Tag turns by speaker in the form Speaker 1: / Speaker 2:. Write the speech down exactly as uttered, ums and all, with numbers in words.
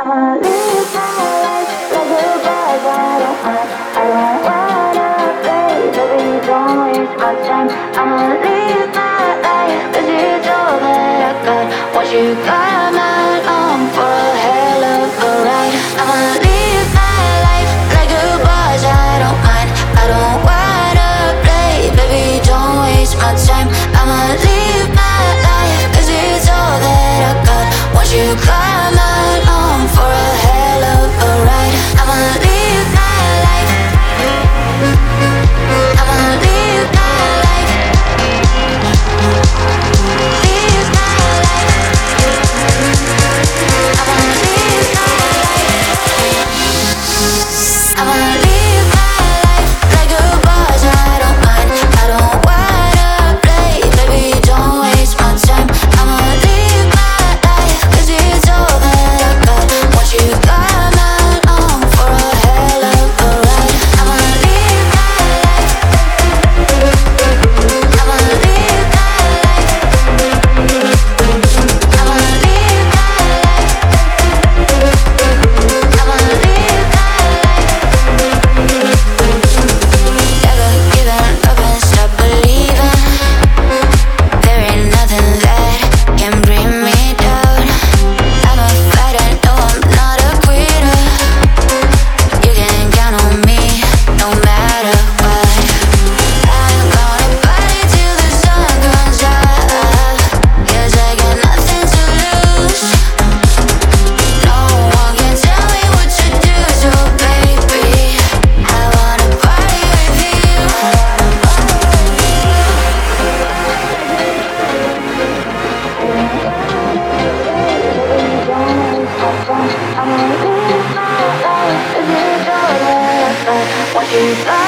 Speaker 1: I'ma live my life like a boss. I don't want, I don't wanna play, baby, don't waste my time. I'ma live my life 'cause it's all that I got. Once you come along for a hell of a ride. I'ma live my life like a boss. I don't mind, I don't wanna play, baby, don't waste my time. I'ma live my life 'cause it's all that I got. Once you come along for a hell of a ride. I'ma live my life. I'ma live my life. Live my life. I'ma live my life. I'ma live my life like a boss. I don't mind, I don't wanna play, baby, don't waste my time. I'ma live my life 'cause it's all that I got. Once you come along for a hell of a ride. I'ma live my life. I'ma live my life. I'ma live my life. I'ma live my life. Never giving up and stop believing. There ain't nothing that can bring me down. I'm a fighter, no, I'm not a quitter. You can count on me, no matter what. I'm gonna party till the sun comes up, 'cause I got nothing to lose. No one can tell me what to do, so baby, I wanna party with you. I'ma live my life 'cause it's all that I got. Once you